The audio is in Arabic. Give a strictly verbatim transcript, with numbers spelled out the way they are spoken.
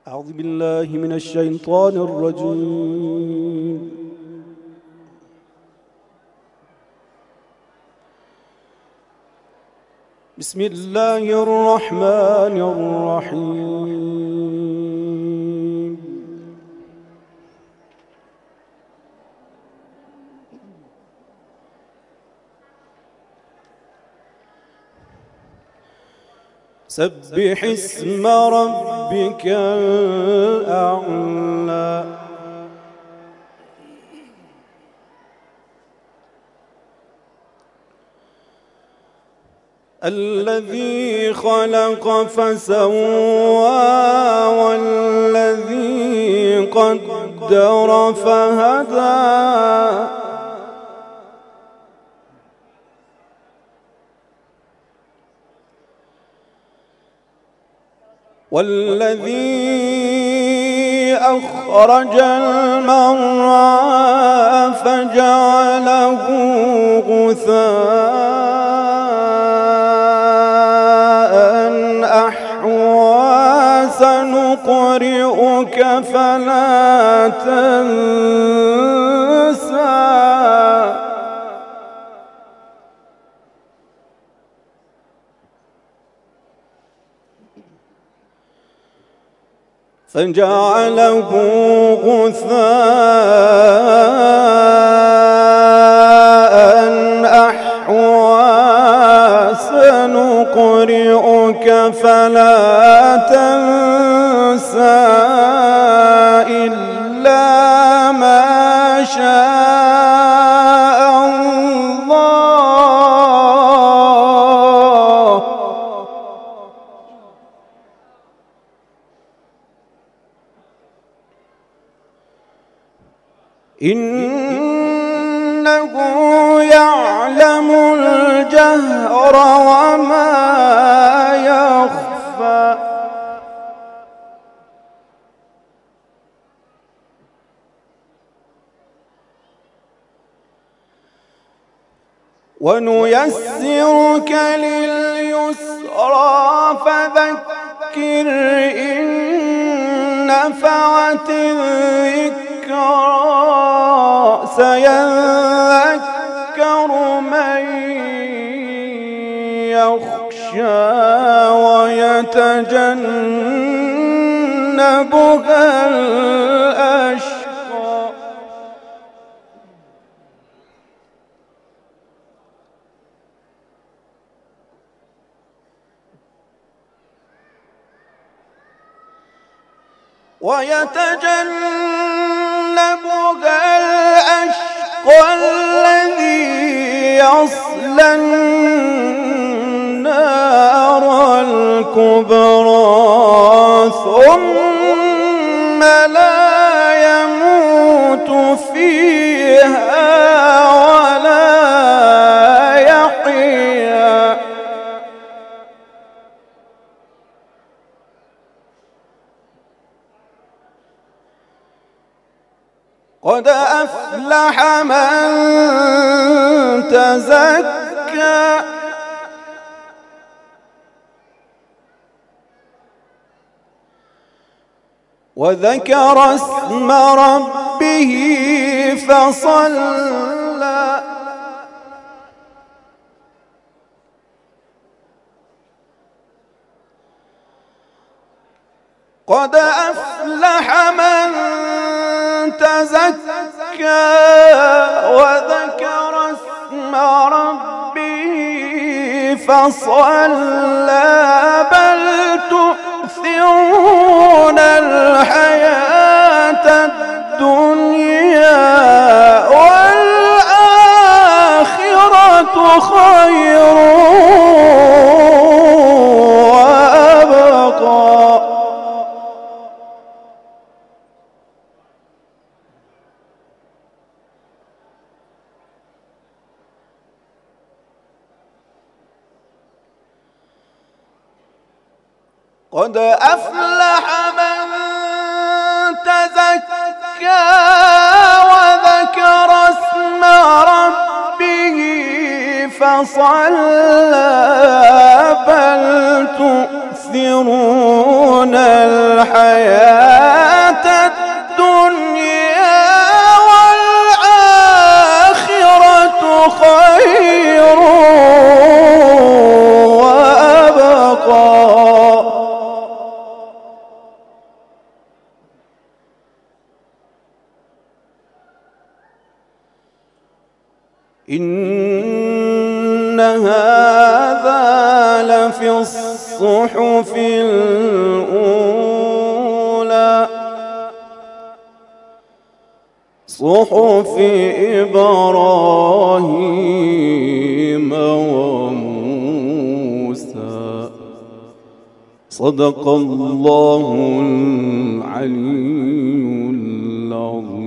أعوذ بالله من الشيطان الرجيم. بسم الله الرحمن الرحيم. سبح اسم ربك الأعلى. الذي خلق فسوى والذي قدر فهدى والذي أخرج المرعى فجعله غثاء أحوى سنقرئك فلا تنسى فجعله غثاء أحوى سنقرئك فلا تنسى إلا ما شاء الله إنه يعلم الجهر وما يخفى ونيسرك لليسرى فذكر إن نفعت الذكرى سيذكر من يخشى ويتجنبها الأشقى ويتجنبها الأشقى الذي يصلى النار الكبرى ثم لا يموت فيها ولا يحيا قد أفلح من تزكى وذكر اسم ربه فصلى قد أفلح من تزكى وذكر اسم ربه فصلى بل تؤثرون الحياة الدنيا والآخرة خير وأبقى قد أفلح من تزكى وذكر اسم ربه فصلى بل تؤثرون تؤثرون الحياة الدنيا والآخرة خير وأبقى. إن هذا لفي الصحف الأولى صحف إبراهيم وموسى. صدق الله العلي العظيم.